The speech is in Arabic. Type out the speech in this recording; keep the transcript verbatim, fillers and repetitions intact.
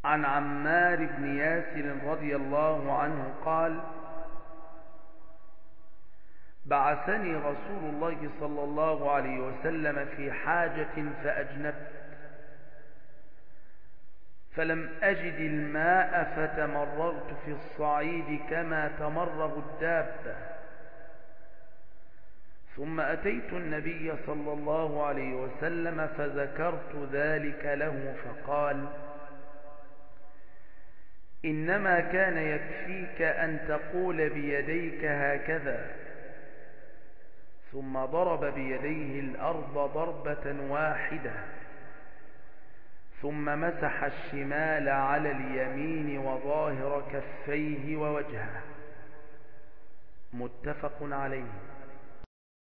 عن عمار بن ياسر رضي الله عنه قال: بعثني رسول الله صلى الله عليه وسلم في حاجة فأجنبت، فلم أجد الماء فتمرغت في الصعيد كما تمرغ الدابة، ثم أتيت النبي صلى الله عليه وسلم فذكرت ذلك له، فقال: إنما كان يكفيك أن تقول بيديك هكذا، ثم ضرب بيديه الأرض ضربة واحدة، ثم مسح الشمال على اليمين وظاهر كفيه ووجهه. متفق عليه.